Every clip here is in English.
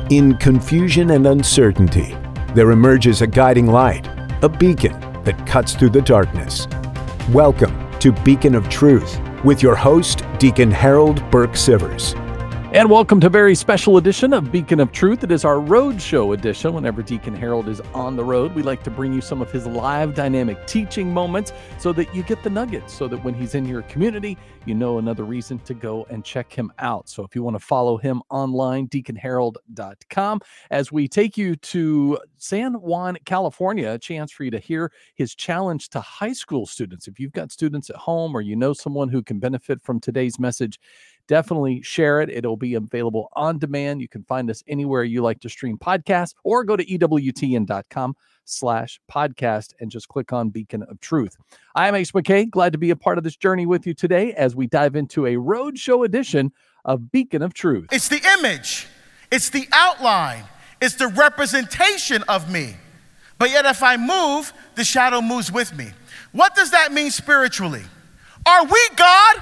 In confusion and uncertainty, there emerges a guiding light, a beacon that cuts through the darkness. Welcome to Beacon of Truth with your host, Deacon Harold Burke-Sivers. And welcome to a very special edition of Beacon of Truth. It is our roadshow edition. Whenever Deacon Harold is on the road, we like to bring you some of his live dynamic teaching moments so that you get the nuggets, so that when he's in your community, you know another reason to go and check him out. So if you want to follow him online, deaconharold.com, as we take you to San Juan, California, a chance for you to hear his challenge to high school students. If you've got students at home or you know someone who can benefit from today's message, definitely share it. It'll be available on demand. You can find us anywhere you like to stream podcasts, or go to ewtn.com/podcast and just click on Beacon of Truth. I am Ace McKay, glad to be a part of this journey with you today as we dive into a roadshow edition of Beacon of Truth. It's the image, it's the outline, it's the representation of me. But yet if I move, the shadow moves with me. What does that mean spiritually? Are we God?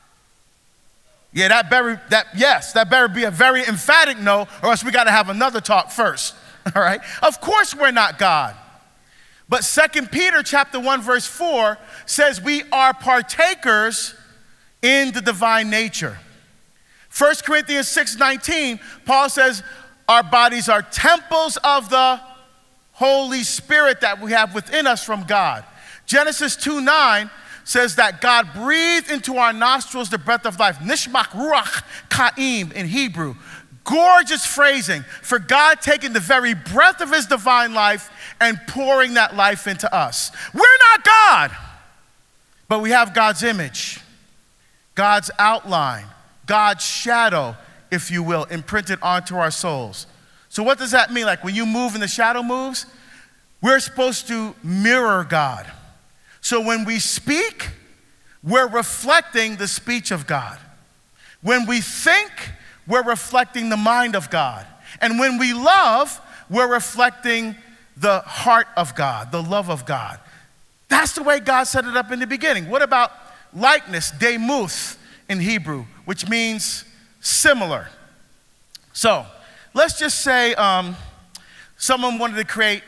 Yeah, that better be a very emphatic no, or else we got to have another talk first. All right? Of course we're not God. But 2 Peter chapter 1 verse 4 says we are partakers in the divine nature. 1 Corinthians 6:19, Paul says our bodies are temples of the Holy Spirit that we have within us from God. Genesis 2:9 says that God breathed into our nostrils the breath of life. Nishmak ruach ka'im in Hebrew. Gorgeous phrasing for God taking the very breath of his divine life and pouring that life into us. We're not God, but we have God's image, God's outline, God's shadow, if you will, imprinted onto our souls. So what does that mean? Like when you move and the shadow moves, we're supposed to mirror God. So when we speak, we're reflecting the speech of God. When we think, we're reflecting the mind of God. And when we love, we're reflecting the heart of God, the love of God. That's the way God set it up in the beginning. What about likeness, demuth in Hebrew, which means similar? So let's just say someone wanted to create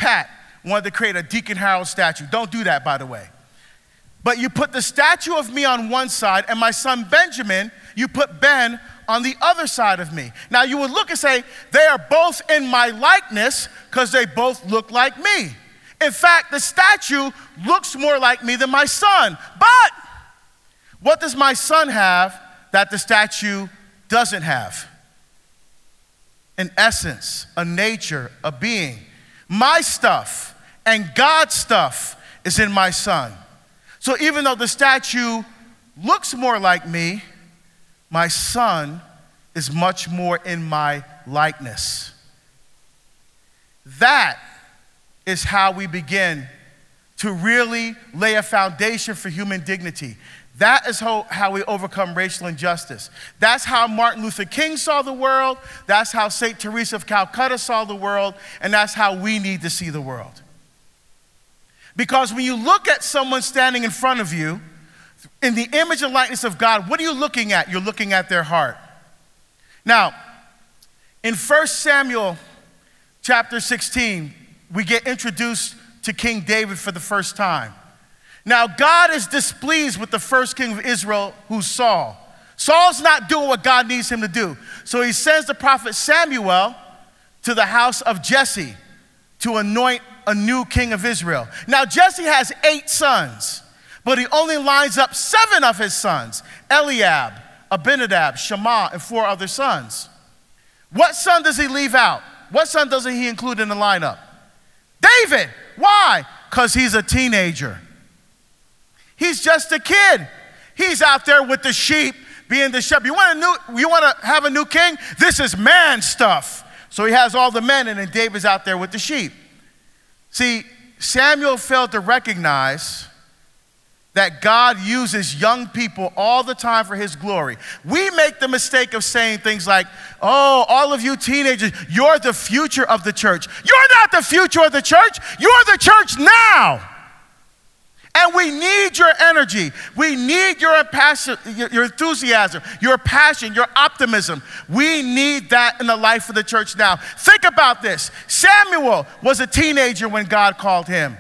a Deacon Harold statue. Don't do that, by the way. But you put the statue of me on one side and my son Benjamin, you put Ben on the other side of me. Now you would look and say, they are both in my likeness because they both look like me. In fact, the statue looks more like me than my son. But what does my son have that the statue doesn't have? An essence, a nature, a being. My stuff and God's stuff is in my son. So even though the statue looks more like me, my son is much more in my likeness. That is how we begin to really lay a foundation for human dignity. That is how we overcome racial injustice. That's how Martin Luther King saw the world. That's how St. Teresa of Calcutta saw the world. And that's how we need to see the world. Because when you look at someone standing in front of you, in the image and likeness of God, what are you looking at? You're looking at their heart. Now, in 1 Samuel chapter 16, we get introduced to King David for the first time. Now, God is displeased with the first king of Israel, who's Saul. Saul's not doing what God needs him to do. So he sends the prophet Samuel to the house of Jesse to anoint a new king of Israel. Now, Jesse has 8 sons, but he only lines up 7 of his sons: Eliab, Abinadab, Shammah, and 4 other sons. What son does he leave out? What son doesn't he include in the lineup? David. Why? Because he's a teenager. He's just a kid. He's out there with the sheep, being the shepherd. You want to have a new king? This is man stuff. So he has all the men, and then David's out there with the sheep. See, Samuel failed to recognize that God uses young people all the time for his glory. We make the mistake of saying things like, oh, all of you teenagers, you're the future of the church. You're not the future of the church. You're the church now. And we need your energy. We need your enthusiasm, your passion, your optimism. We need that in the life of the church now. Think about this. Samuel was a teenager when God called him.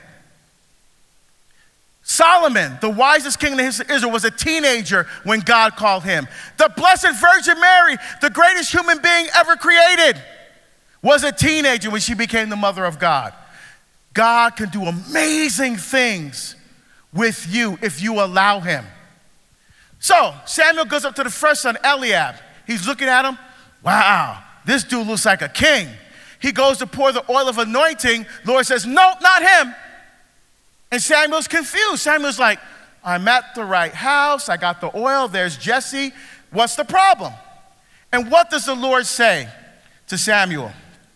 Solomon, the wisest king in the history of Israel, was a teenager when God called him. The Blessed Virgin Mary, the greatest human being ever created, was a teenager when she became the mother of God. God can do amazing things with you if you allow him. So Samuel goes up to the first son, Eliab. He's looking at him. Wow, this dude looks like a king. He goes to pour the oil of anointing. Lord says, no, not him. And Samuel's confused. Samuel's like, I'm at the right house. I got the oil. There's Jesse. What's the problem? And what does the Lord say to Samuel?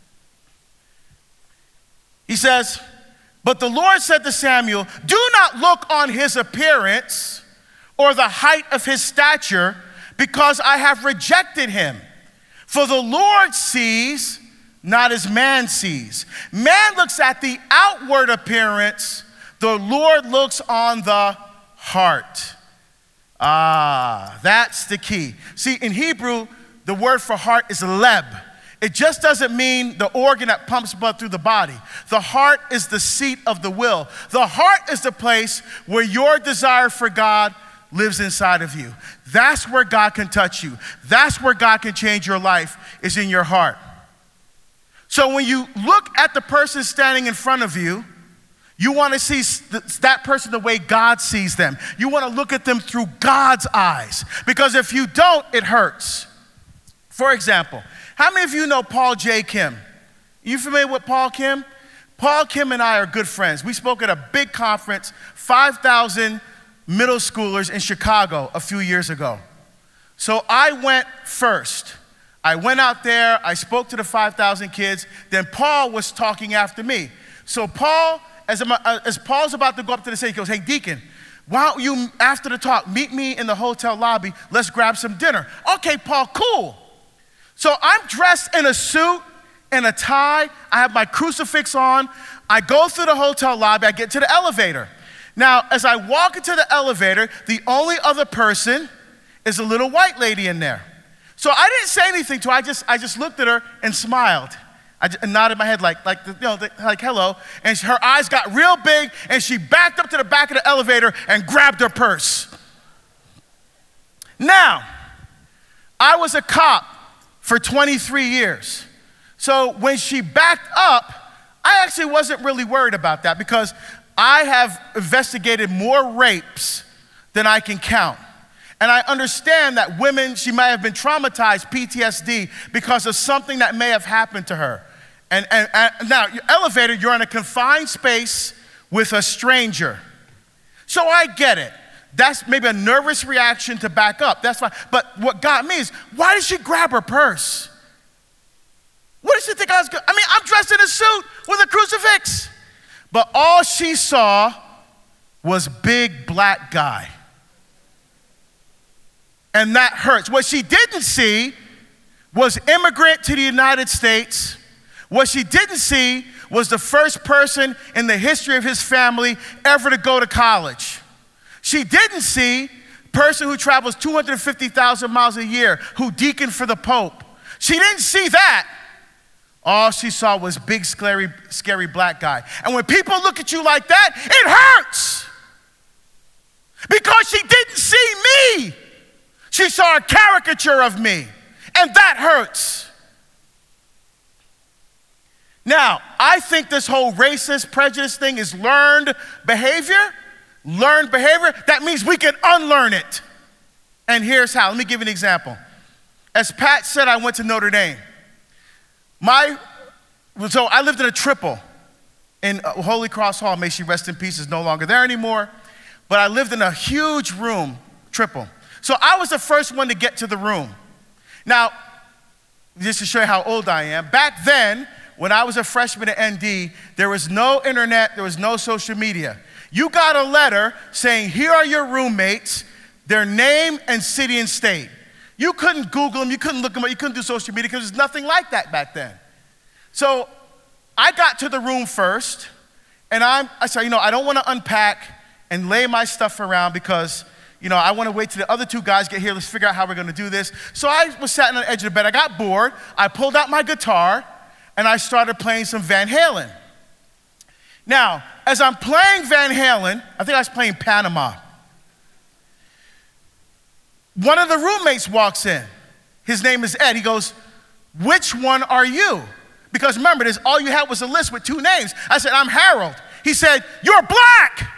He says, but the Lord said to Samuel, do not look on his appearance or the height of his stature, because I have rejected him. For the Lord sees not as man sees. Man looks at the outward appearance. The Lord looks on the heart. That's the key. See, in Hebrew, the word for heart is leb. It just doesn't mean the organ that pumps blood through the body. The heart is the seat of the will. The heart is the place where your desire for God lives inside of you. That's where God can touch you. That's where God can change your life, is in your heart. So when you look at the person standing in front of you, you want to see that person the way God sees them. You want to look at them through God's eyes, because if you don't, it hurts. For example, how many of you know Paul J. Kim? You familiar with Paul Kim? Paul Kim and I are good friends. We spoke at a big conference, 5,000 middle schoolers in Chicago a few years ago. So I went first. I went out there, I spoke to the 5,000 kids, then Paul was talking after me. So Paul, as Paul's about to go up to the stage, he goes, hey, Deacon, why don't you, after the talk, meet me in the hotel lobby, let's grab some dinner. Okay, Paul, cool. So I'm dressed in a suit and a tie, I have my crucifix on, I go through the hotel lobby, I get to the elevator. Now, as I walk into the elevator, the only other person is a little white lady in there. So I didn't say anything to her, I just looked at her and smiled. I nodded my head like hello, and her eyes got real big, and she backed up to the back of the elevator and grabbed her purse. Now, I was a cop for 23 years. So when she backed up, I actually wasn't really worried about that, because I have investigated more rapes than I can count. And I understand that women, she might have been traumatized, PTSD, because of something that may have happened to her. And now, your elevator, you're in a confined space with a stranger. So I get it. That's maybe a nervous reaction to back up. That's fine. But what got me is, why did she grab her purse? What did she think I was going to? I mean, I'm dressed in a suit with a crucifix. But all she saw was big black guy. And that hurts. What she didn't see was immigrant to the United States. What she didn't see was the first person in the history of his family ever to go to college. She didn't see person who travels 250,000 miles a year, who deaconed for the Pope. She didn't see that. All she saw was big, scary black guy. And when people look at you like that, it hurts. Because she didn't see me. She saw a caricature of me. And that hurts. Now, I think this whole racist prejudice thing is learned behavior. Learned behavior, that means we can unlearn it. And here's how. Let me give you an example. As Pat said, I went to Notre Dame. So I lived in a triple in Holy Cross Hall. May she rest in peace, is no longer there anymore. But I lived in a huge room, triple. So I was the first one to get to the room. Now, just to show you how old I am, back then, when I was a freshman at ND, there was no internet, there was no social media. You got a letter saying, here are your roommates, their name and city and state. You couldn't Google them, you couldn't look them up, you couldn't do social media, because there's nothing like that back then. So I got to the room first, and I said, I don't want to unpack and lay my stuff around because, I want to wait till the other two guys get here. Let's figure out how we're going to do this. So I was sat on the edge of the bed. I got bored. I pulled out my guitar, and I started playing some Van Halen. Now, as I'm playing Van Halen, I think I was playing Panama. One of the roommates walks in. His name is Ed. He goes, "Which one are you?" Because remember, all you had was a list with 2 names. I said, "I'm Harold." He said, "You're black."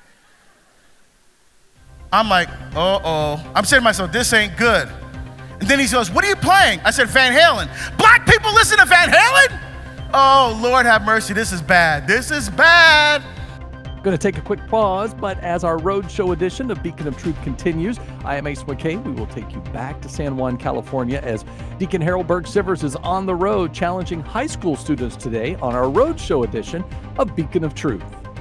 I'm like, uh-oh. I'm saying to myself, this ain't good. And then he goes, "What are you playing?" I said, "Van Halen." "Black people listen to Van Halen?" Oh, Lord have mercy. This is bad. This is bad. Going to take a quick pause, but as our roadshow edition of Beacon of Truth continues, I am Ace McKay. We will take you back to San Juan, California, as Deacon Harold Burke-Sivers is on the road challenging high school students today on our roadshow edition of Beacon of Truth.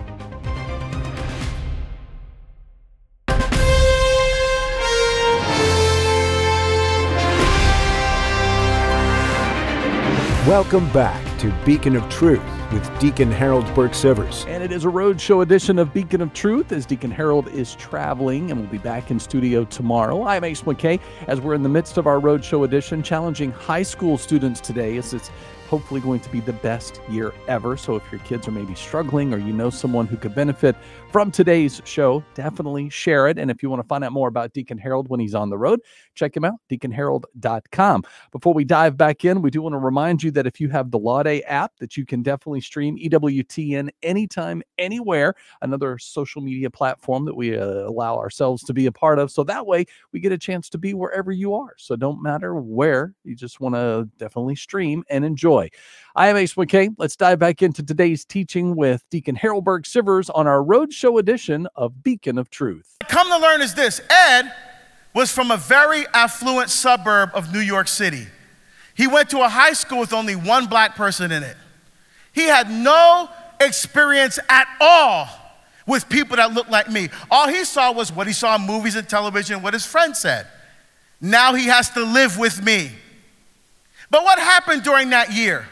Welcome back to Beacon of Truth with Deacon Harold Burke-Sivers. And it is a roadshow edition of Beacon of Truth as Deacon Harold is traveling and will be back in studio tomorrow. I'm Ace McKay as we're in the midst of our roadshow edition challenging high school students today as it's hopefully going to be the best year ever. So if your kids are maybe struggling or you know someone who could benefit from today's show, definitely share it. And if you want to find out more about Deacon Harold when he's on the road, check him out, deaconharold.com. Before we dive back in, we do want to remind you that if you have the Laude app, that you can definitely stream EWTN anytime, anywhere, another social media platform that we allow ourselves to be a part of. So that way we get a chance to be wherever you are. So don't matter where, you just want to definitely stream and enjoy. I am Ace McKay. Let's dive back into today's teaching with Deacon Harold Burke-Sivers on our roadshow edition of Beacon of Truth. Come to learn is this. Ed was from a very affluent suburb of New York City. He went to a high school with only one black person in it. He had no experience at all with people that looked like me. All he saw was what he saw in movies and television, what his friends said. Now he has to live with me. But what happened during that year?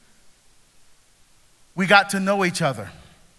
We got to know each other.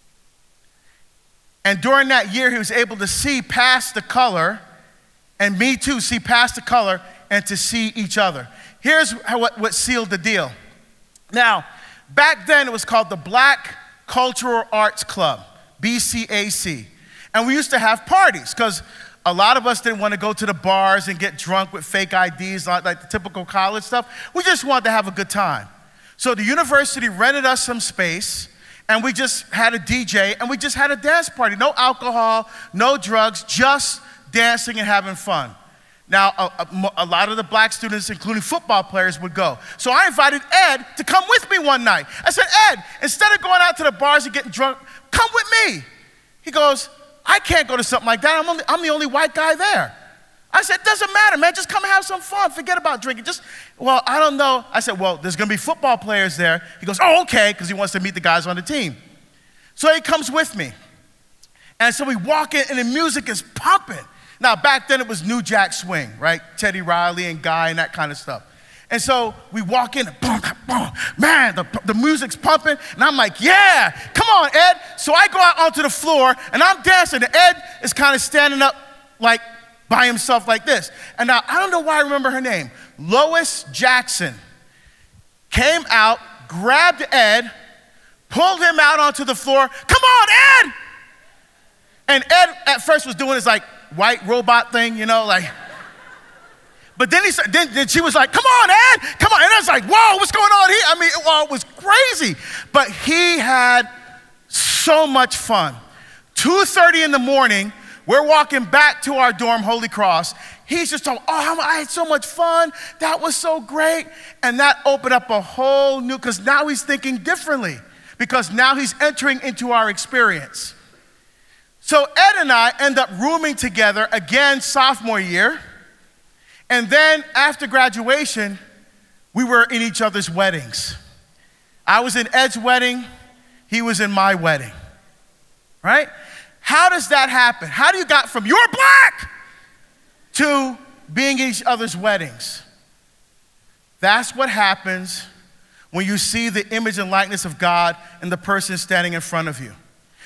And during that year, he was able to see past the color, and me too, see past the color and to see each other. Here's what sealed the deal. Now, back then it was called the Black Cultural Arts Club, BCAC. And we used to have parties because a lot of us didn't want to go to the bars and get drunk with fake IDs, like the typical college stuff. We just wanted to have a good time. So the university rented us some space, and we just had a DJ, and we just had a dance party. No alcohol, no drugs, just dancing and having fun. Now, a lot of the black students, including football players, would go. So I invited Ed to come with me one night. I said, "Ed, instead of going out to the bars and getting drunk, come with me." He goes, "I can't go to something like that. I'm the only white guy there." I said, "Doesn't matter, man. Just come have some fun. Forget about drinking. Well, I don't know." I said, "Well, there's going to be football players there." He goes, "Oh, okay," because he wants to meet the guys on the team. So he comes with me. And so we walk in, and the music is pumping. Now, back then it was New Jack Swing, right? Teddy Riley and Guy and that kind of stuff. And so we walk in, and boom, boom, man, the music's pumping, and I'm like, "Yeah, come on, Ed." So I go out onto the floor, and I'm dancing, and Ed is kind of standing up like by himself like this. And now, I don't know why I remember her name. Lois Jackson came out, grabbed Ed, pulled him out onto the floor. "Come on, Ed!" And Ed at first was doing his like white robot thing, but then then she was like, "Come on, Ed, come on." And I was like, "Whoa, what's going on here?" I mean, it was crazy. But he had so much fun. 2:30 in the morning, we're walking back to our dorm, Holy Cross. He's just talking, "Oh, I had so much fun. That was so great." And that opened up a whole new, because now he's thinking differently, because now he's entering into our experience. So Ed and I end up rooming together again sophomore year. And then after graduation, we were in each other's weddings. I was in Ed's wedding. He was in my wedding, right? How does that happen? How do you got from "you're black" to being in each other's weddings? That's what happens when you see the image and likeness of God in the person standing in front of you.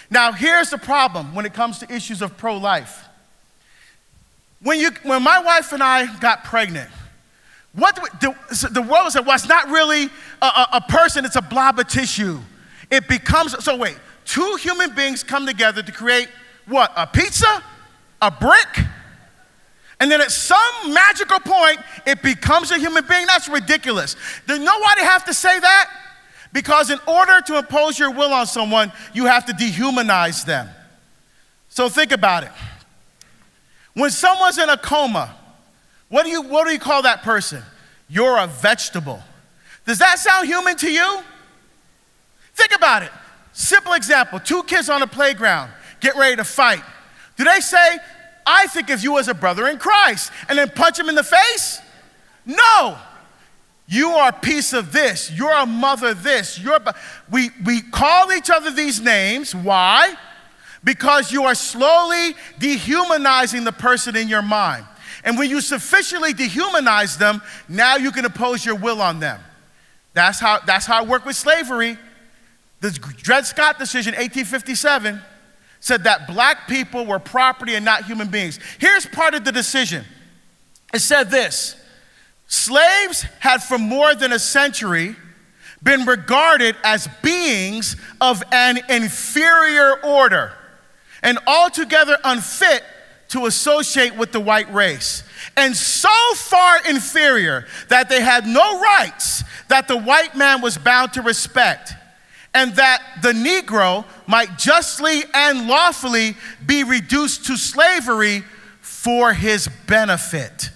Now, here's the problem when it comes to issues of pro-life. When my wife and I got pregnant, the world said, well, it's not really a person, it's a blob of tissue. It becomes, so wait, two human beings come together to create what? A pizza? A brick? And then at some magical point, it becomes a human being? That's ridiculous. Do you know why they have to say that? Because in order to impose your will on someone, you have to dehumanize them. So think about it. When someone's in a coma, what do you call that person? You're a vegetable. Does that sound human to you? Think about it. Simple example, two kids on a playground get ready to fight. Do they say, I think of you as a brother in Christ, and then punch him in the face? No. You are a piece of this. You're a mother this. We call each other these names. Why? Because you are slowly dehumanizing the person in your mind. And when you sufficiently dehumanize them, now you can impose your will on them. That's how it worked with slavery. The Dred Scott decision, 1857, said that black people were property and not human beings. Here's part of the decision. It said this: slaves had for more than a century been regarded as beings of an inferior order and altogether unfit to associate with the white race, and so far inferior that they had no rights that the white man was bound to respect, and that the Negro might justly and lawfully be reduced to slavery for his benefit.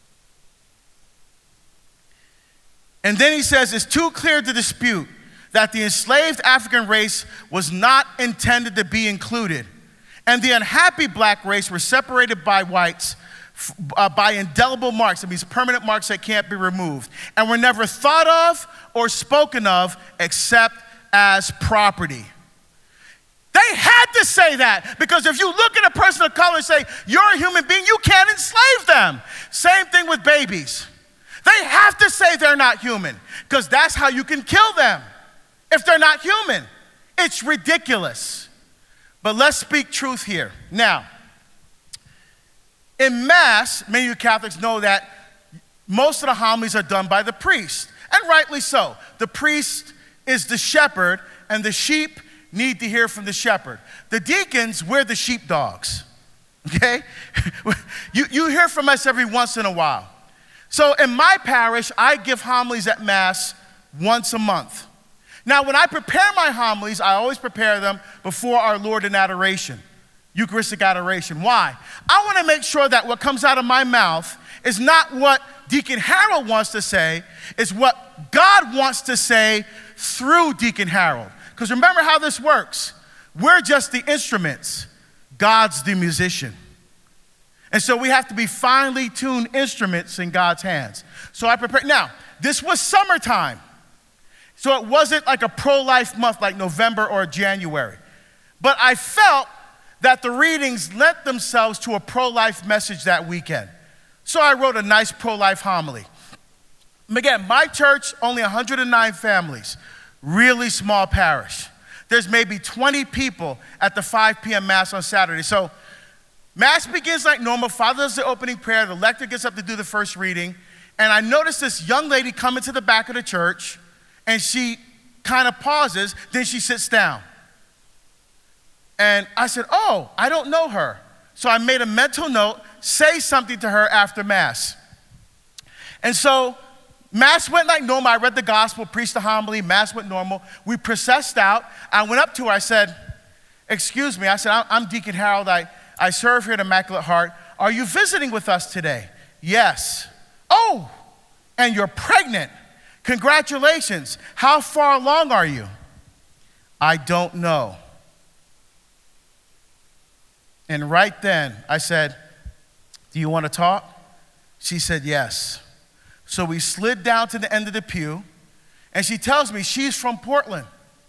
And then he says, it's too clear to dispute that the enslaved African race was not intended to be included, and the unhappy black race were separated by whites by indelible marks. That means permanent marks that can't be removed, and were never thought of or spoken of except as property. They had to say that, because if you look at a person of color and say, you're a human being, you can't enslave them. Same thing with babies. They have to say they're not human, because that's how you can kill them if they're not human. It's ridiculous. But let's speak truth here. Now, in Mass, many of you Catholics know that most of the homilies are done by the priest, and rightly so. The priest is the shepherd, and the sheep need to hear from the shepherd. The deacons, we're the sheepdogs, okay? You hear from us every once in a while. So in my parish, I give homilies at Mass once a month. Now, when I prepare my homilies, I always prepare them before our Lord in adoration, Eucharistic adoration. Why? I want to make sure that what comes out of my mouth is not what Deacon Harold wants to say, it's what God wants to say through Deacon Harold. Because remember how this works. We're just the instruments. God's the musician. And so we have to be finely tuned instruments in God's hands. So I prepared. Now, this was summertime. So it wasn't like a pro-life month like November or January. But I felt that the readings lent themselves to a pro-life message that weekend. So I wrote a nice pro-life homily. Again, my church, only 109 families, really small parish. There's maybe 20 people at the 5 p.m. Mass on Saturday. So Mass begins like normal. Father does the opening prayer. The lector gets up to do the first reading. And I noticed this young lady come into the back of the church, and she kind of pauses, then she sits down. And I said, oh, I don't know her. So I made a mental note, say something to her after Mass. And so Mass went like normal. I read the gospel, preached the homily, Mass went normal. We processed out. I went up to her, I said, excuse me. I said, I'm Deacon Harold. I serve here at Immaculate Heart. Are you visiting with us today? Yes. Oh, and you're pregnant. Congratulations. How far along are you? I don't know. And right then, I said, do you want to talk? She said, yes. So we slid down to the end of the pew, and she tells me she's from Portland.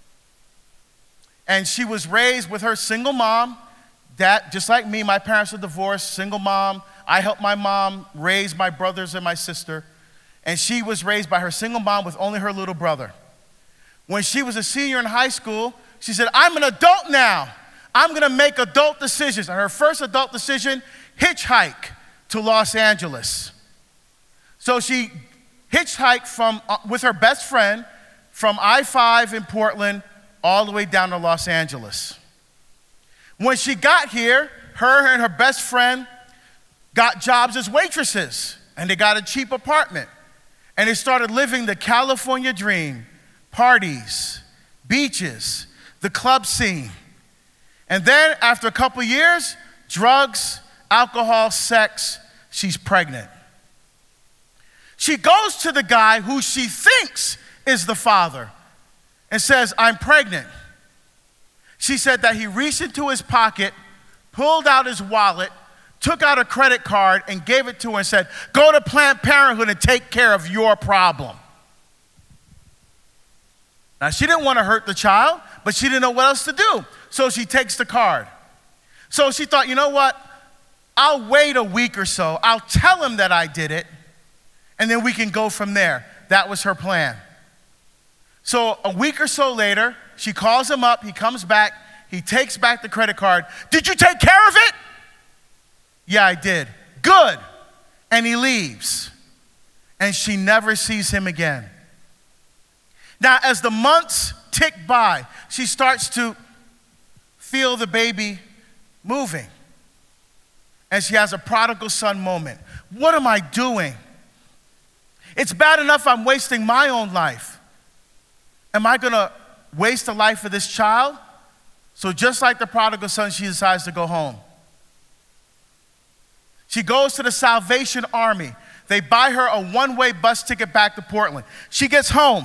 And she was raised with her single mom. Dad, just like me, my parents are divorced, single mom. I helped my mom raise my brothers and my sister. And she was raised by her single mom with only her little brother. When she was a senior in high school, she said, I'm an adult now. I'm going to make adult decisions. And her first adult decision, hitchhike to Los Angeles. So she hitchhiked with her best friend from I-5 in Portland all the way down to Los Angeles. When she got here, her and her best friend got jobs as waitresses, and they got a cheap apartment. And they started living the California dream, parties, beaches, the club scene. And then after a couple years, drugs, alcohol, sex, she's pregnant. She goes to the guy who she thinks is the father and says, I'm pregnant. She said that he reached into his pocket, pulled out his wallet, took out a credit card and gave it to her and said, go to Planned Parenthood and take care of your problem. Now, she didn't want to hurt the child, but she didn't know what else to do. So she takes the card. So she thought, you know what? I'll wait a week or so. I'll tell him that I did it, and then we can go from there. That was her plan. So a week or so later, she calls him up. He comes back. He takes back the credit card. Did you take care of it? Yeah, I did. Good. And he leaves. And she never sees him again. Now, as the months tick by, she starts to feel the baby moving. And she has a prodigal son moment. What am I doing? It's bad enough I'm wasting my own life. Am I going to waste the life of this child? So just like the prodigal son, she decides to go home. She goes to the Salvation Army. They buy her a one-way bus ticket back to Portland. She gets home.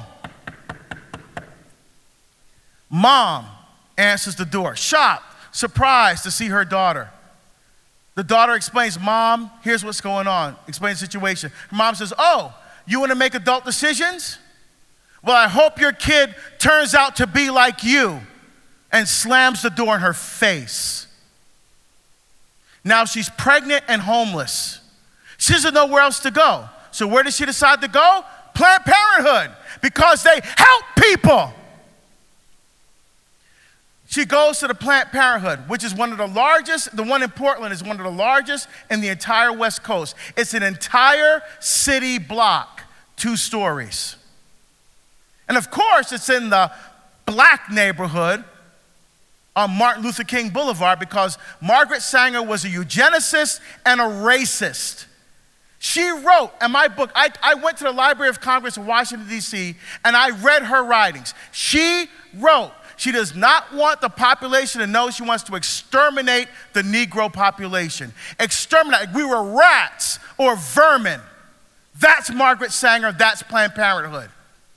Mom answers the door, shocked, surprised to see her daughter. The daughter explains, Mom, here's what's going on. Explains the situation. Her mom says, oh, you want to make adult decisions? Well, I hope your kid turns out to be like you, and slams the door in her face. Now she's pregnant and homeless. She doesn't know where else to go. So where does she decide to go? Planned Parenthood, because they help people. She goes to the Planned Parenthood, which is one of the largest. The one in Portland is one of the largest in the entire West Coast. It's an entire city block, 2 stories. And of course, it's in the black neighborhood on Martin Luther King Boulevard, because Margaret Sanger was a eugenicist and a racist. She wrote in my book, I went to the Library of Congress in Washington, D.C., and I read her writings. She wrote, she does not want the population to know. She wants to exterminate the Negro population. Exterminate. We were rats or vermin. That's Margaret Sanger. That's Planned Parenthood.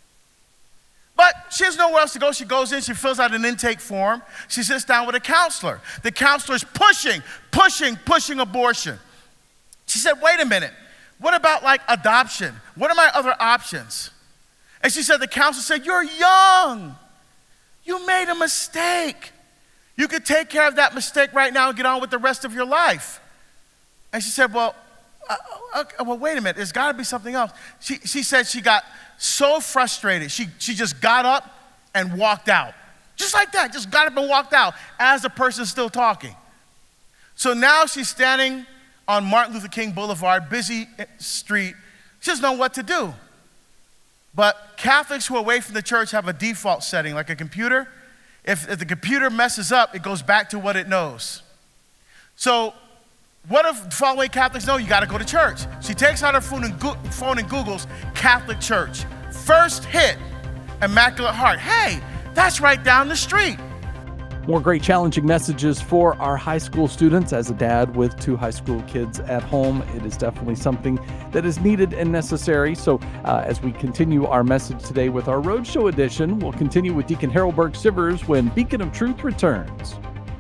But she has nowhere else to go. She goes in, she fills out an intake form. She sits down with a counselor. The counselor's pushing abortion. She said, wait a minute. What about like adoption? What are my other options? And she said, the counselor said, you're young. You made a mistake. You could take care of that mistake right now and get on with the rest of your life. And she said, well, wait a minute. There's got to be something else. She said she got so frustrated. She just got up and walked out. Just like that, just got up and walked out as the person's still talking. So now she's standing on Martin Luther King Boulevard, busy street. She doesn't know what to do. But Catholics who are away from the church have a default setting, like a computer. If the computer messes up, it goes back to what it knows. So what if following Catholics know you got to go to church? She takes out her phone and Googles Catholic church. First hit, Immaculate Heart. Hey, that's right down the street. More great challenging messages for our high school students. As a dad with 2 high school kids at home, it is definitely something that is needed and necessary. So as we continue our message today with our Roadshow edition, we'll continue with Deacon Harold Burke-Sivers when Beacon of Truth returns.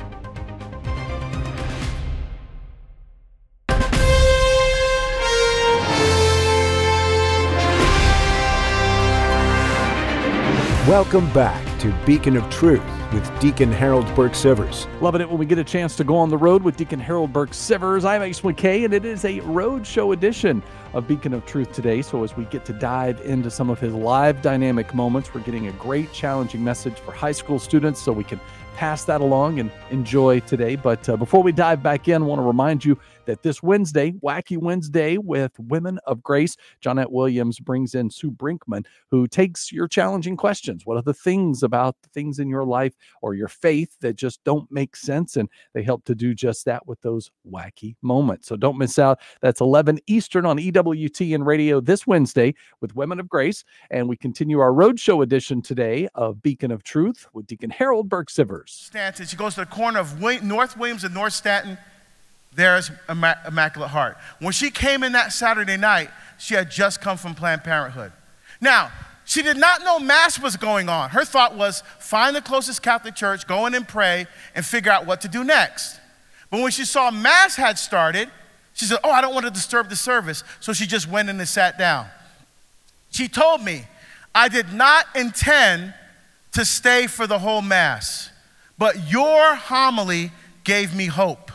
Welcome back to Beacon of Truth with Deacon Harold Burke-Sivers. Loving it when we get a chance to go on the road with Deacon Harold Burke-Sivers. I'm Ace McKay, and it is a Roadshow edition of Beacon of Truth today. So as we get to dive into some of his live dynamic moments, we're getting a great challenging message for high school students so we can pass that along and enjoy today. But before we dive back in, I want to remind you that this Wednesday, Wacky Wednesday with Women of Grace, Jonette Williams brings in Sue Brinkman, who takes your challenging questions. What are the things about the things in your life or your faith that just don't make sense? And they help to do just that with those wacky moments. So don't miss out. That's 11 Eastern on EWTN Radio this Wednesday with Women of Grace. And we continue our roadshow edition today of Beacon of Truth with Deacon Harold Burke-Sivers. Stanton, she goes to the corner of North Williams and North Stanton. There's Immaculate Heart. When she came in that Saturday night, she had just come from Planned Parenthood. Now, she did not know Mass was going on. Her thought was, find the closest Catholic church, go in and pray, and figure out what to do next. But when she saw Mass had started, she said, I don't want to disturb the service. So she just went in and sat down. She told me, I did not intend to stay for the whole Mass, but your homily gave me hope.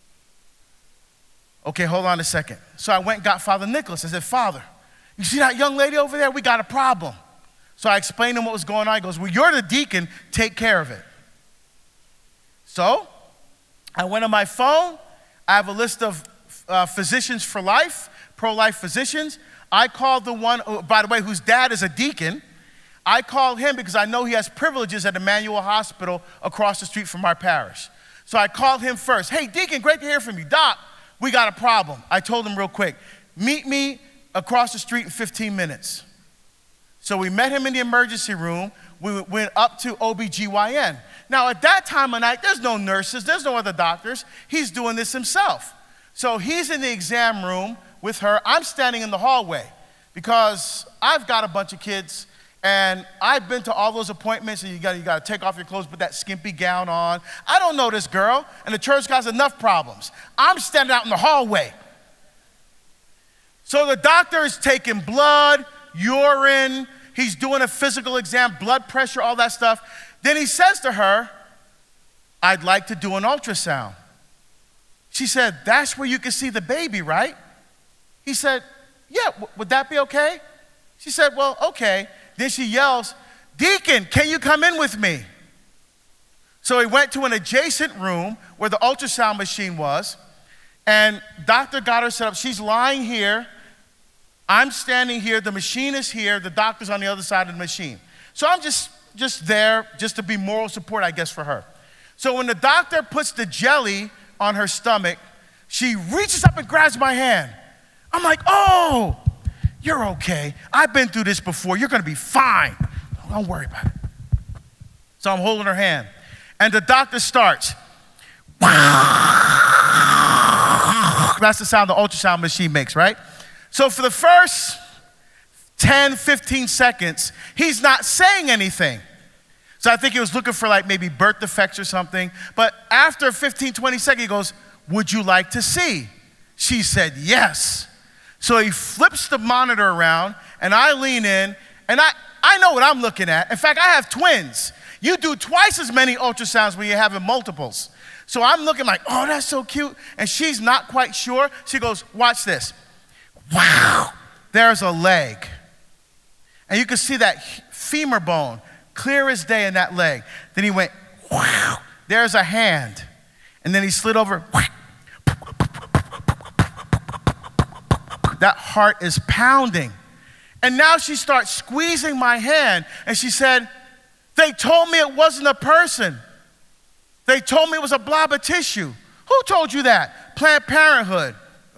Okay, hold on a second. So I went and got Father Nicholas. I said, Father, you see that young lady over there? We got a problem. So I explained to him what was going on. He goes, well, you're the deacon. Take care of it. So I went on my phone. I have a list of physicians for life, pro-life physicians. I called the one, by the way, whose dad is a deacon. I called him because I know he has privileges at Emmanuel Hospital across the street from our parish. So I called him first. Hey, deacon, great to hear from you. Doc, we got a problem. I told him real quick, meet me across the street in 15 minutes. So we met him in the emergency room. We went up to OBGYN. Now, at that time of night, there's no nurses, there's no other doctors. He's doing this himself. So he's in the exam room with her. I'm standing in the hallway because I've got a bunch of kids and I've been to all those appointments and you got to take off your clothes, put that skimpy gown on. I don't know this girl, and the church has enough problems. I'm standing out in the hallway. So the doctor is taking blood, urine, he's doing a physical exam, blood pressure, all that stuff. Then he says to her, I'd like to do an ultrasound. She said, that's where you can see the baby, right? He said, yeah, would that be okay? She said, well, okay. Then she yells, Deacon, can you come in with me? So he went to an adjacent room where the ultrasound machine was, and doctor got her set up. She's lying here. I'm standing here. The machine is here. The doctor's on the other side of the machine. So I'm just there just to be moral support, I guess, for her. So when the doctor puts the jelly on her stomach, she reaches up and grabs my hand. I'm like, oh, you're okay. I've been through this before. You're going to be fine. Don't worry about it. So I'm holding her hand. And the doctor starts. That's the sound the ultrasound machine makes, right? So for the first 10, 15 seconds, he's not saying anything. So I think he was looking for like maybe birth defects or something. But after 15, 20 seconds, he goes, would you like to see? She said, yes. So he flips the monitor around, and I lean in, and I know what I'm looking at. In fact, I have twins. You do twice as many ultrasounds when you're having multiples. So I'm looking like, oh, that's so cute. And she's not quite sure. She goes, watch this. Wow, there's a leg. And you can see that femur bone, clear as day in that leg. Then he went, wow, there's a hand. And then he slid over, that heart is pounding. And now she starts squeezing my hand, and she said, they told me it wasn't a person. They told me it was a blob of tissue. Who told you that? Planned Parenthood.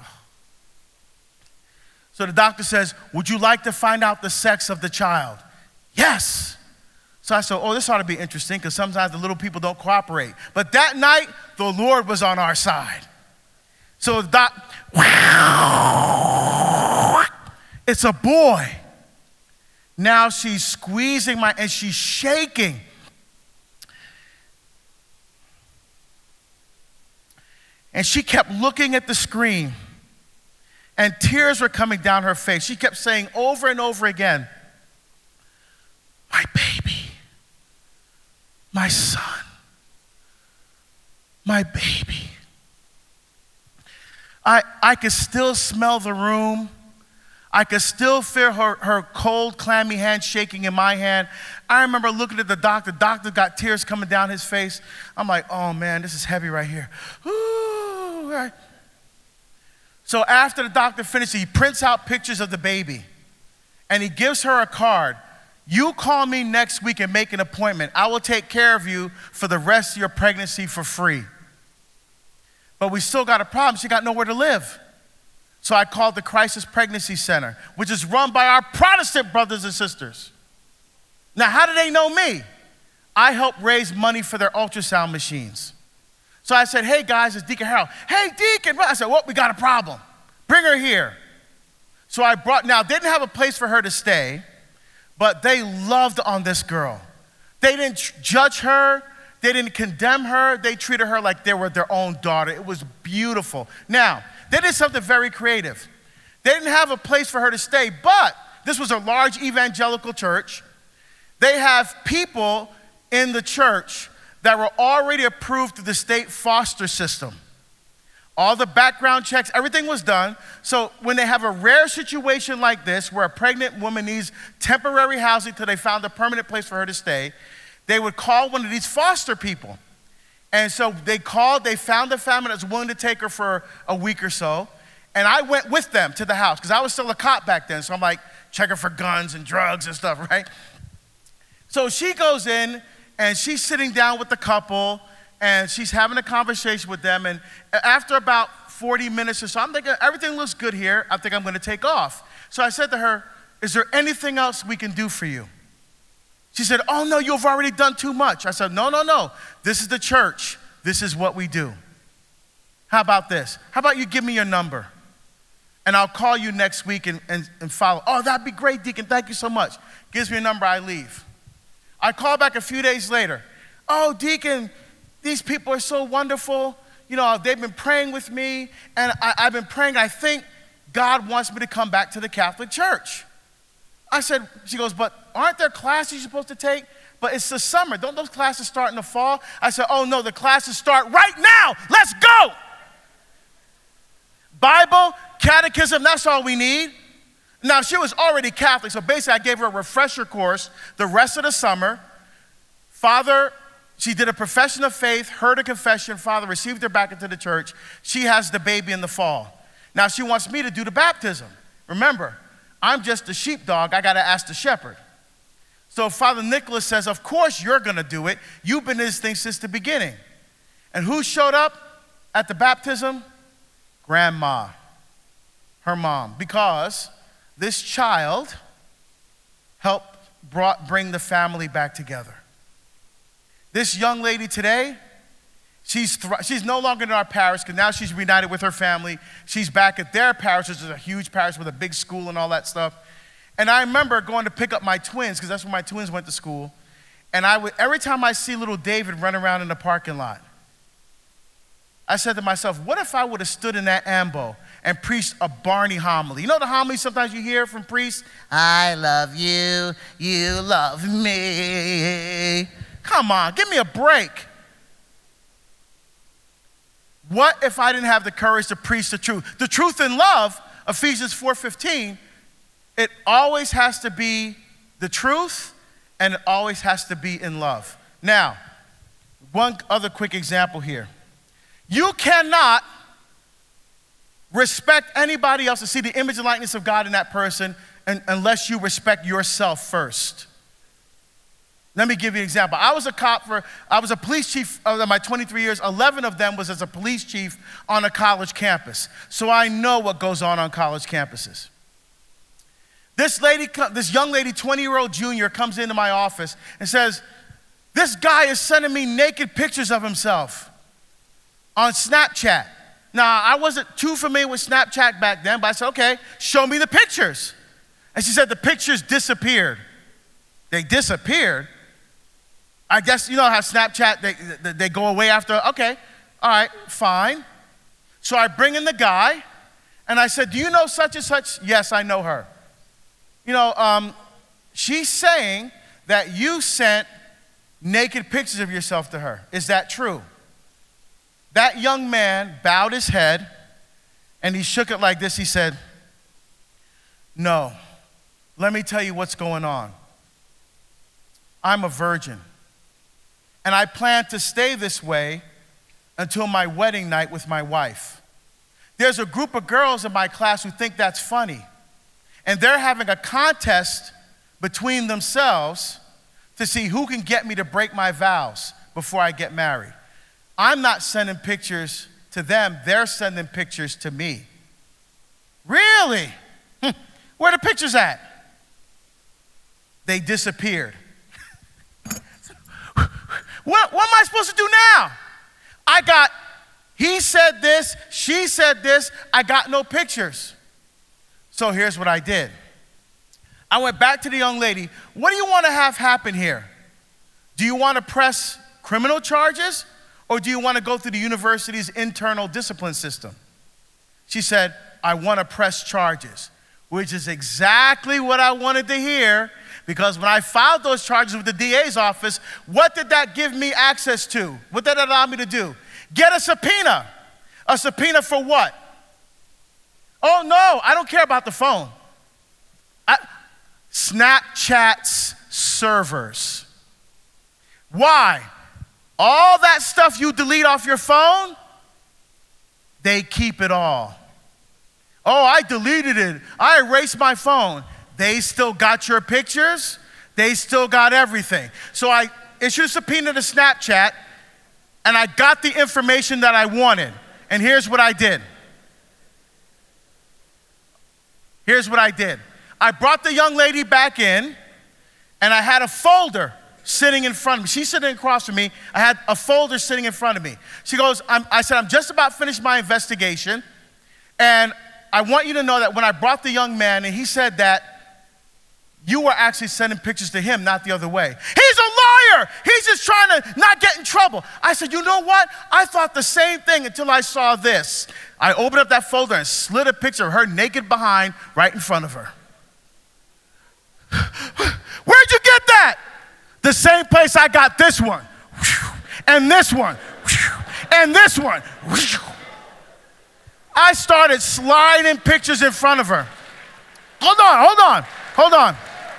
So the doctor says, would you like to find out the sex of the child? Yes. So I said, oh, this ought to be interesting because sometimes the little people don't cooperate. But that night, the Lord was on our side. So the doctor, it's a boy. Now she's squeezing and she's shaking. And she kept looking at the screen, and tears were coming down her face. She kept saying over and over again, my baby, my son, my baby. I could still smell the room. I could still feel her cold, clammy hand shaking in my hand. I remember looking at the doctor. Doctor got tears coming down his face. I'm like, oh man, this is heavy right here. Ooh, right. So after the doctor finished, he prints out pictures of the baby and he gives her a card. You call me next week and make an appointment. I will take care of you for the rest of your pregnancy for free. But we still got a problem. She got nowhere to live. So I called the Crisis Pregnancy Center, which is run by our Protestant brothers and sisters. Now, how do they know me? I helped raise money for their ultrasound machines. So I said, hey guys, it's Deacon Harold. Hey, Deacon. I said, well, we got a problem. Bring her here. So I now, didn't have a place for her to stay, but they loved on this girl. They didn't judge her. They didn't condemn her. They treated her like they were their own daughter. It was beautiful. Now, they did something very creative. They didn't have a place for her to stay, but this was a large evangelical church. They have people in the church that were already approved through the state foster system. All the background checks, everything was done. So when they have a rare situation like this, where a pregnant woman needs temporary housing till they found a permanent place for her to stay, they would call one of these foster people. And so they called, they found a family that was willing to take her for a week or so. And I went with them to the house because I was still a cop back then. So I'm like checking for guns and drugs and stuff, right? So she goes in and she's sitting down with the couple and she's having a conversation with them. And after about 40 minutes or so, I'm thinking, everything looks good here. I think I'm going to take off. So I said to her, is there anything else we can do for you? She said, oh no, you've already done too much. I said, no. This is the church. This is what we do. How about this? How about you give me your number? And I'll call you next week and follow. Oh, that'd be great, Deacon. Thank you so much. Gives me a number, I leave. I call back a few days later. Oh, Deacon, these people are so wonderful. You know, they've been praying with me, and I've been praying. I think God wants me to come back to the Catholic Church. I said, she goes, but aren't there classes you're supposed to take? But it's the summer. Don't those classes start in the fall? I said, oh no, the classes start right now. Let's go. Bible, catechism, that's all we need. Now, she was already Catholic, so basically I gave her a refresher course the rest of the summer. Father, she did a profession of faith, heard a confession. Father received her back into the church. She has the baby in the fall. Now, she wants me to do the baptism. Remember, I'm just the sheepdog. I got to ask the shepherd. So Father Nicholas says, of course you're going to do it. You've been in this thing since the beginning. And who showed up at the baptism? Grandma, her mom, because this child helped bring the family back together. This young lady today, she's no longer in our parish because now she's reunited with her family. She's back at their parish, which is a huge parish with a big school and all that stuff. And I remember going to pick up my twins because that's where my twins went to school. And every time I see little David run around in the parking lot, I said to myself, what if I would have stood in that ambo and preached a Barney homily? You know the homily sometimes you hear from priests? I love you, you love me. Come on, give me a break. What if I didn't have the courage to preach the truth? The truth in love, Ephesians 4:15, it always has to be the truth and it always has to be in love. Now, one other quick example here. You cannot respect anybody else and see the image and likeness of God in that person unless you respect yourself first. Let me give you an example. I was a police chief of my 23 years. 11 of them was as a police chief on a college campus. So I know what goes on college campuses. This young lady, 20-year-old junior, comes into my office and says, this guy is sending me naked pictures of himself on Snapchat. Now, I wasn't too familiar with Snapchat back then, but I said, okay, show me the pictures. And she said the pictures disappeared. They disappeared? I guess, you know how Snapchat, they go away after, okay, all right, fine. So I bring in the guy, and I said, do you know such and such? Yes, I know her. You know, she's saying that you sent naked pictures of yourself to her. Is that true? That young man bowed his head, and he shook it like this. He said, No. Let me tell you what's going on. I'm a virgin, and I plan to stay this way until my wedding night with my wife. There's a group of girls in my class who think that's funny, and they're having a contest between themselves to see who can get me to break my vows before I get married. I'm not sending pictures to them, they're sending pictures to me. Really? Where are the pictures at? They disappeared. What am I supposed to do now? He said this, she said this, I got no pictures. So here's what I did. I went back to the young lady. What do you want to have happen here? Do you want to press criminal charges, or do you want to go through the university's internal discipline system? She said, I want to press charges, which is exactly what I wanted to hear, because when I filed those charges with the DA's office, what did that give me access to? What did that allow me to do? Get a subpoena. A subpoena for what? Oh no, I don't care about the phone. Snapchat's servers. Why? All that stuff you delete off your phone, they keep it all. Oh, I deleted it. I erased my phone. They still got your pictures. They still got everything. So I issued a subpoena to Snapchat, and I got the information that I wanted. And here's what I did. I brought the young lady back in, and I had a folder sitting in front of me. She's sitting across from me. I had a folder sitting in front of me. She goes, I said, I'm just about finished my investigation, and I want you to know that when I brought the young man, and he said that you were actually sending pictures to him, not the other way. He's a liar. He's just trying to not get in trouble. I said, you know what? I thought the same thing until I saw this. I opened up that folder and slid a picture of her naked behind right in front of her. Where'd you get that? The same place I got this one, and this one, and this one. I started sliding pictures in front of her. Hold on.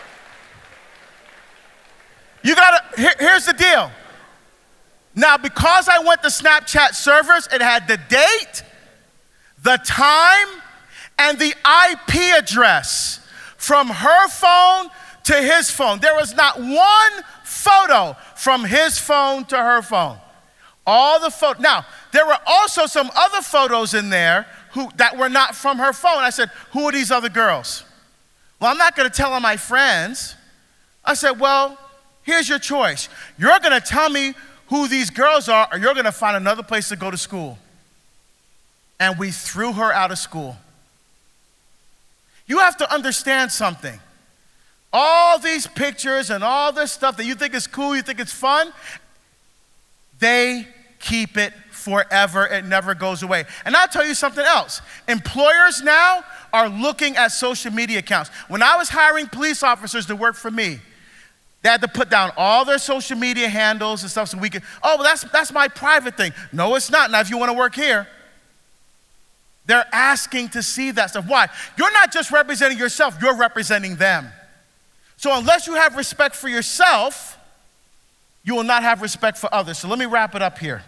Here's the deal. Now, because I went to Snapchat servers, it had the date, the time, and the IP address from her phone to his phone. There was not one photo from his phone to her phone. All the photos. Now, there were also some other photos in there that were not from her phone. I said, who are these other girls? Well, I'm not going to tell on my friends. I said, well, here's your choice. You're going to tell me who these girls are, or you're going to find another place to go to school. And we threw her out of school. You have to understand something. All these pictures and all this stuff that you think is cool, you think it's fun, they keep it forever. It never goes away. And I'll tell you something else. Employers now are looking at social media accounts. When I was hiring police officers to work for me, they had to put down all their social media handles and stuff so we could, oh, well, that's my private thing. No, it's not. Now, if you want to work here, they're asking to see that stuff. Why? You're not just representing yourself, you're representing them. So unless you have respect for yourself, you will not have respect for others. So let me wrap it up here.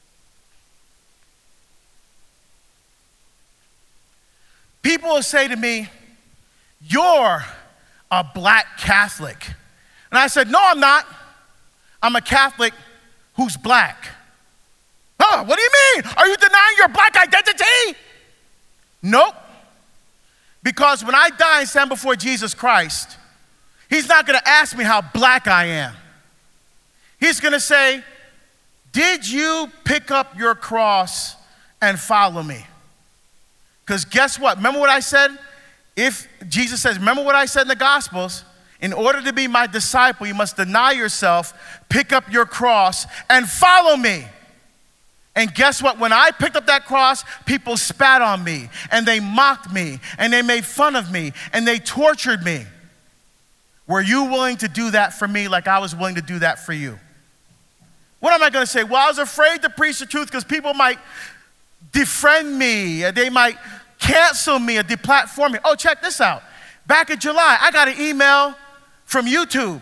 People will say to me, you're a black Catholic. And I said, no, I'm not. I'm a Catholic who's black. Oh, what do you mean? Are you denying your black identity? Nope. Because when I die and stand before Jesus Christ, he's not going to ask me how black I am. He's going to say, did you pick up your cross and follow me? Because guess what? Remember what I said? If Jesus says, remember what I said in the Gospels? In order to be my disciple, you must deny yourself, pick up your cross, and follow me. And guess what? When I picked up that cross, people spat on me, and they mocked me, and they made fun of me, and they tortured me. Were you willing to do that for me like I was willing to do that for you? What am I going to say? Well, I was afraid to preach the truth because people might defriend me, they might cancel me or deplatform me. Oh, check this out. Back in July, I got an email from YouTube.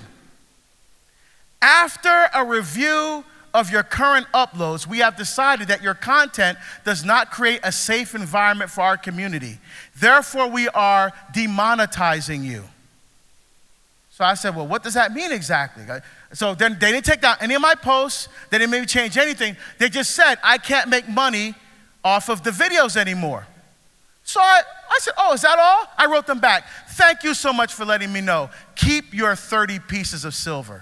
After a review of your current uploads, we have decided that your content does not create a safe environment for our community. Therefore, we are demonetizing you. So I said, well, what does that mean exactly? So then they didn't take down any of my posts. They didn't maybe change anything. They just said, I can't make money off of the videos anymore. So I said, oh, is that all? I wrote them back. Thank you so much for letting me know. Keep your 30 pieces of silver.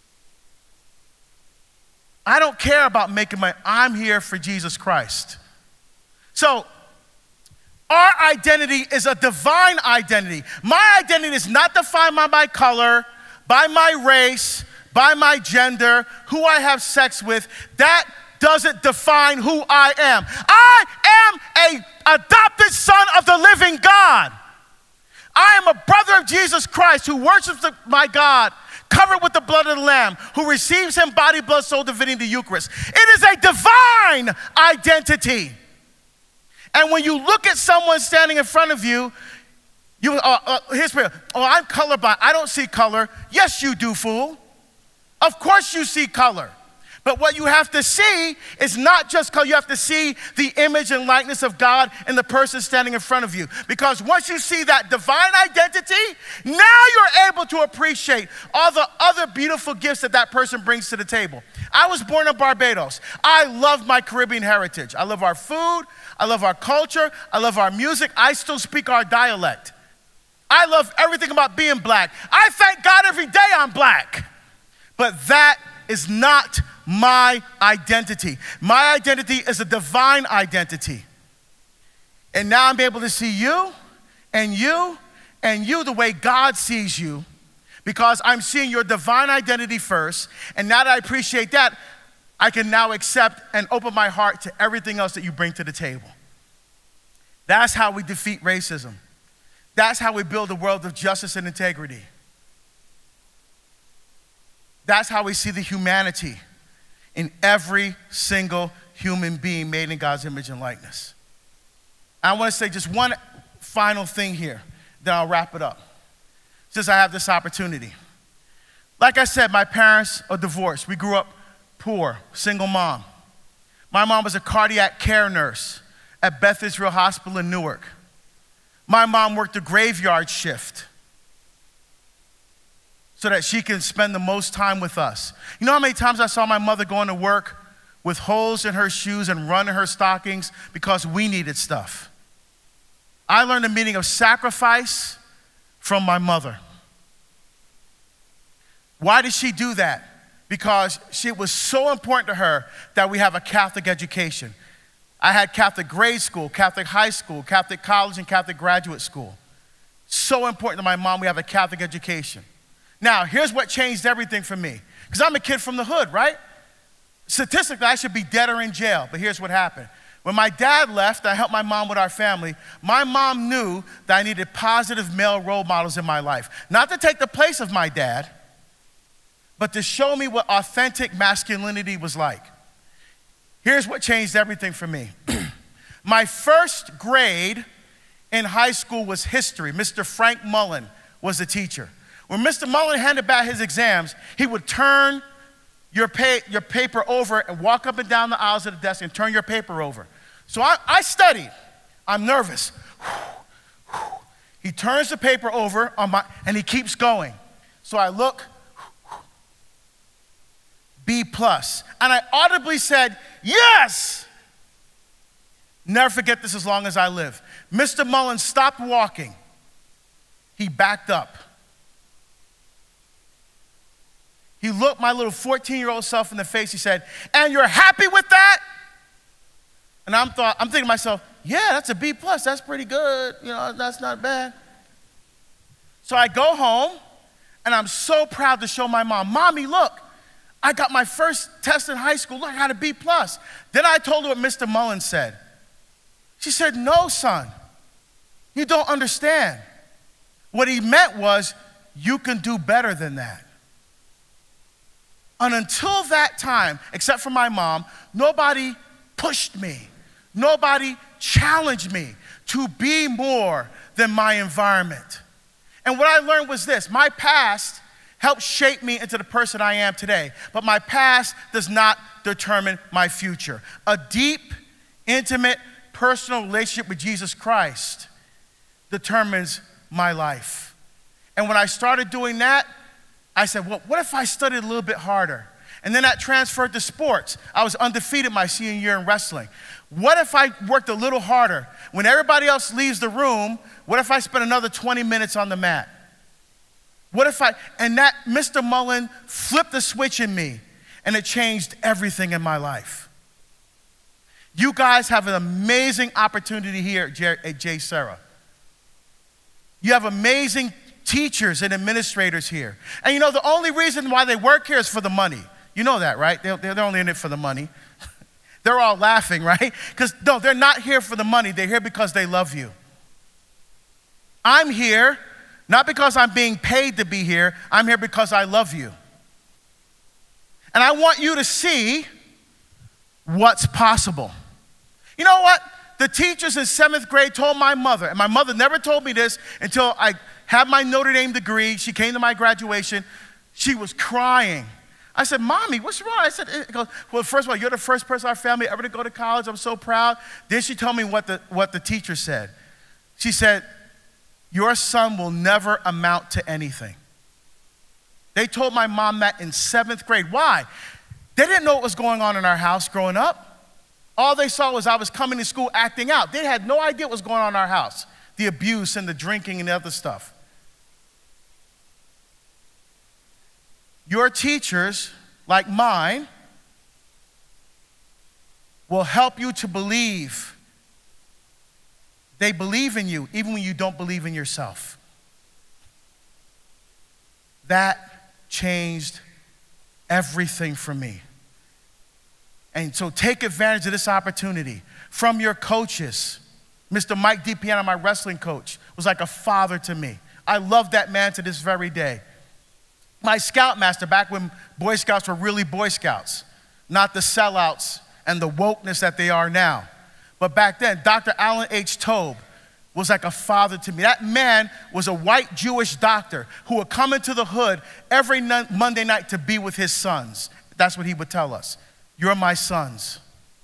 I don't care about making money. I'm here for Jesus Christ. So our identity is a divine identity. My identity is not defined by my color, by my race, by my gender, who I have sex with. That doesn't define who I am. I am an adopted son of the living God. I am a brother of Jesus Christ who worships my God, covered with the blood of the Lamb, who receives him body, blood, soul, divinity, the Eucharist. It is a divine identity. And when you look at someone standing in front of you, here's where, I'm colorblind. I don't see color. Yes, you do, fool. Of course you see color. But what you have to see is not just color. You have to see the image and likeness of God in the person standing in front of you. Because once you see that divine identity, now you're able to appreciate all the other beautiful gifts that that person brings to the table. I was born in Barbados. I love my Caribbean heritage. I love our food. I love our culture. I love our music. I still speak our dialect. I love everything about being black. I thank God every day I'm black. But that is not my identity. My identity is a divine identity. And now I'm able to see you and you and you the way God sees you, because I'm seeing your divine identity first. And now that I appreciate that, I can now accept and open my heart to everything else that you bring to the table. That's how we defeat racism. That's how we build a world of justice and integrity. That's how we see the humanity in every single human being made in God's image and likeness. I want to say just one final thing here, then I'll wrap it up, since I have this opportunity. Like I said, my parents are divorced. We grew up poor, single mom. My mom was a cardiac care nurse at Beth Israel Hospital in Newark. My mom worked a graveyard shift so that she can spend the most time with us. You know how many times I saw my mother going to work with holes in her shoes and run in her stockings because we needed stuff? I learned the meaning of sacrifice from my mother. Why did she do that? Because it was so important to her that we have a Catholic education. I had Catholic grade school, Catholic high school, Catholic college, and Catholic graduate school. So important to my mom, we have a Catholic education. Now, here's what changed everything for me. Because I'm a kid from the hood, right? Statistically, I should be dead or in jail, but here's what happened. When my dad left, I helped my mom with our family. My mom knew that I needed positive male role models in my life. Not to take the place of my dad, but to show me what authentic masculinity was like. Here's what changed everything for me. My first grade in high school was history. Mr. Frank Mullen was the teacher. When Mr. Mullen handed back his exams, he would turn your paper over and walk up and down the aisles of the desk and turn your paper over. So I studied. I'm nervous. He turns the paper over and he keeps going. So I look, B+. And I audibly said, yes! Never forget this as long as I live. Mr. Mullen stopped walking. He backed up. He looked my little 14-year-old self in the face. He said, and you're happy with that? And I'm thinking to myself, yeah, that's a B+. That's pretty good. You know, that's not bad. So I go home, and I'm so proud to show my mom, Mommy, look, I got my first test in high school. Look, I got a B+. Then I told her what Mr. Mullen said. She said, no, son, you don't understand. What he meant was, you can do better than that. And until that time, except for my mom, nobody pushed me. Nobody challenged me to be more than my environment. And what I learned was this: my past helped shape me into the person I am today, but my past does not determine my future. A deep, intimate, personal relationship with Jesus Christ determines my life. And when I started doing that, I said, well, what if I studied a little bit harder? And then that transferred to sports. I was undefeated my senior year in wrestling. What if I worked a little harder? When everybody else leaves the room, what if I spent another 20 minutes on the mat? And that Mr. Mullen flipped the switch in me, and it changed everything in my life. You guys have an amazing opportunity here at JSerra. You have amazing teachers and administrators here. And you know, the only reason why they work here is for the money. You know that, right? They're only in it for the money. They're all laughing, right? Because no, they're not here for the money. They're here because they love you. I'm here not because I'm being paid to be here. I'm here because I love you. And I want you to see what's possible. You know what? The teachers in 7th grade told my mother, and my mother never told me this until I had my Notre Dame degree. She came to my graduation. She was crying. I said, Mommy, what's wrong? I said, well, first of all, you're the first person in our family ever to go to college. I'm so proud. Then she told me what the teacher said. She said, your son will never amount to anything. They told my mom that in 7th grade. Why? They didn't know what was going on in our house growing up. All they saw was I was coming to school acting out. They had no idea what was going on in our house, the abuse and the drinking and the other stuff. Your teachers, like mine, will help you to believe. They believe in you even when you don't believe in yourself. That changed everything for me. And so take advantage of this opportunity. From your coaches, Mr. Mike DiPiano, my wrestling coach, was like a father to me. I love that man to this very day. My scoutmaster, back when Boy Scouts were really Boy Scouts, not the sellouts and the wokeness that they are now. But back then, Dr. Alan H. Tobe was like a father to me. That man was a white Jewish doctor who would come into the hood every Monday night to be with his sons. That's what he would tell us. You're my sons.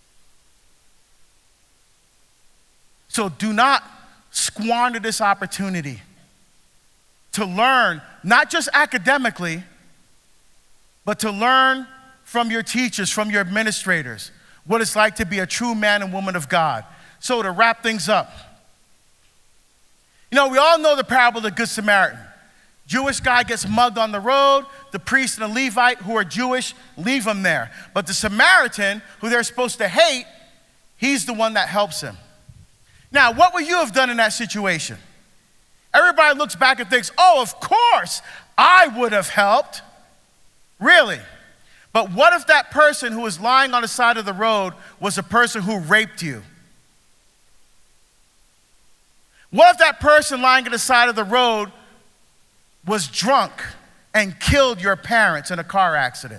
So do not squander this opportunity to learn, not just academically, but to learn from your teachers, from your administrators, what it's like to be a true man and woman of God. So to wrap things up, you know, we all know the parable of the Good Samaritan. Jewish guy gets mugged on the road. The priest and the Levite, who are Jewish, leave him there. But the Samaritan, who they're supposed to hate, he's the one that helps him. Now, what would you have done in that situation? Everybody looks back and thinks, oh, of course, I would have helped. Really? But what if that person who was lying on the side of the road was a person who raped you? What if that person lying on the side of the road was drunk and killed your parents in a car accident?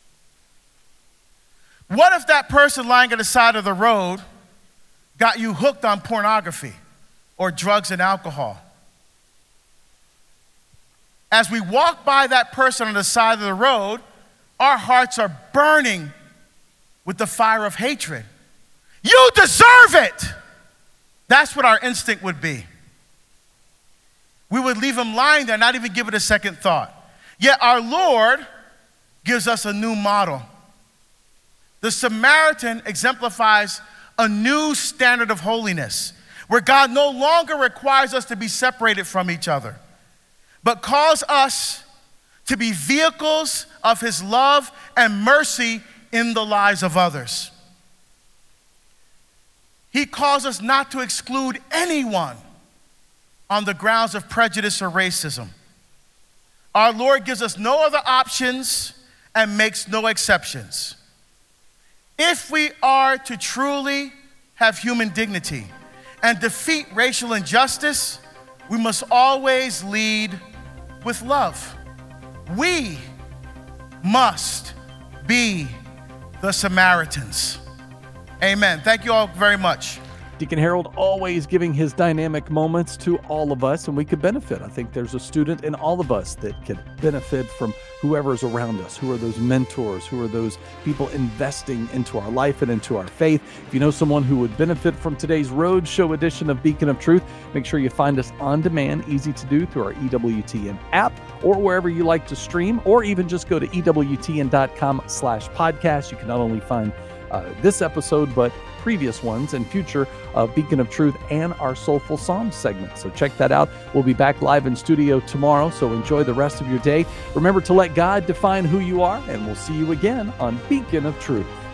What if that person lying on the side of the road got you hooked on pornography or drugs and alcohol? As we walk by that person on the side of the road, our hearts are burning with the fire of hatred. You deserve it! That's what our instinct would be. We would leave him lying there, not even give it a second thought. Yet our Lord gives us a new model. The Samaritan exemplifies a new standard of holiness, where God no longer requires us to be separated from each other, but calls us to be vehicles of his love and mercy in the lives of others. He calls us not to exclude anyone on the grounds of prejudice or racism. Our Lord gives us no other options and makes no exceptions. If we are to truly have human dignity and defeat racial injustice, we must always lead with love. We must be the Samaritans. Amen. Thank you all very much. Deacon Harold always giving his dynamic moments to all of us, and we could benefit. I think there's a student in all of us that could benefit from whoever's around us. Who are those mentors? Who are those people investing into our life and into our faith? If you know someone who would benefit from today's Roadshow edition of Beacon of Truth, make sure you find us on demand, easy to do, through our EWTN app or wherever you like to stream, or even just go to EWTN.com/podcast. You can not only find this episode, but previous ones and future Beacon of Truth and our Soulful Psalms segment. So check that out. We'll be back live in studio tomorrow, so enjoy the rest of your day. Remember to let God define who you are, and we'll see you again on Beacon of Truth.